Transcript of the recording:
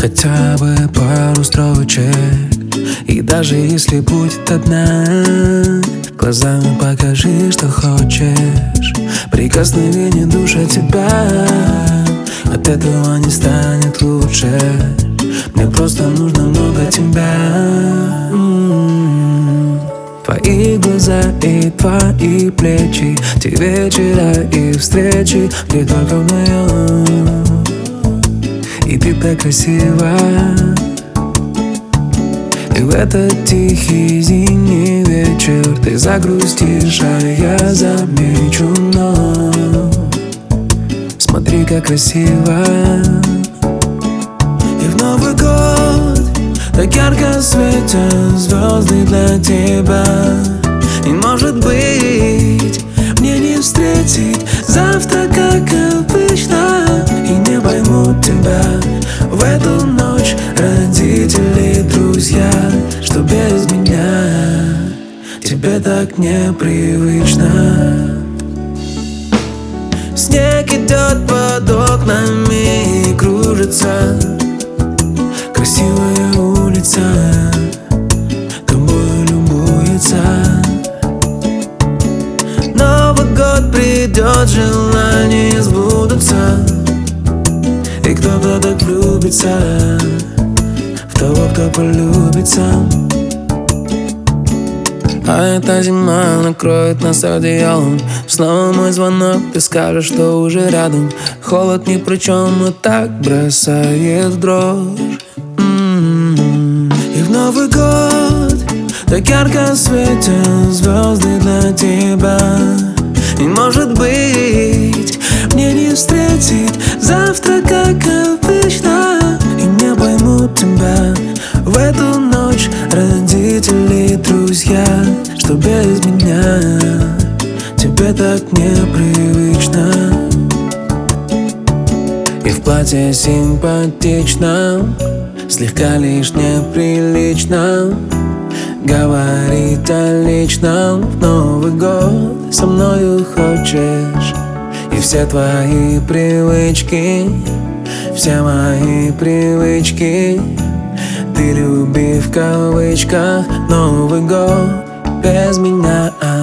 хотя бы пару строчек. И даже если будет одна, глазами покажи, что хочешь. Прикосновение души тебя, от этого не станет лучше. Мне просто нужно много тебя. Твои глаза и твои плечи, те вечера и встречи, где только вдвоем. И ты так красива. И в этот тихий зимний вечер ты загрустишь, а я замечу, но смотри, как красиво. И в Новый год так ярко светят звезды для тебя. И может быть мне не встретить завтра, как обычно. И не поймут тебя в эту ночь родители, друзья, что без меня тебе так непривычно. Снег идет под окнами и кружится. Красивая улица тобой любуется. Новый год придет, желания сбудутся. И кто-то так влюбится в того, кто полюбится. А эта зима накроет нас одеялом. Снова мой звонок, ты скажешь, что уже рядом. Холод ни при чем, но так бросает в дрожь. И в Новый год так ярко светят звезды для тебя. И может быть мне не встретить завтра, как обычно. И не поймут тебя в эту ночь родители, друзья, что без меня тебе так непривычно. И в платье симпатичном, слегка лишь неприлично говорить о личном. В Новый год со мною хочешь. И все твои привычки, все мои привычки ты люби в кавычках. Новый год без меня.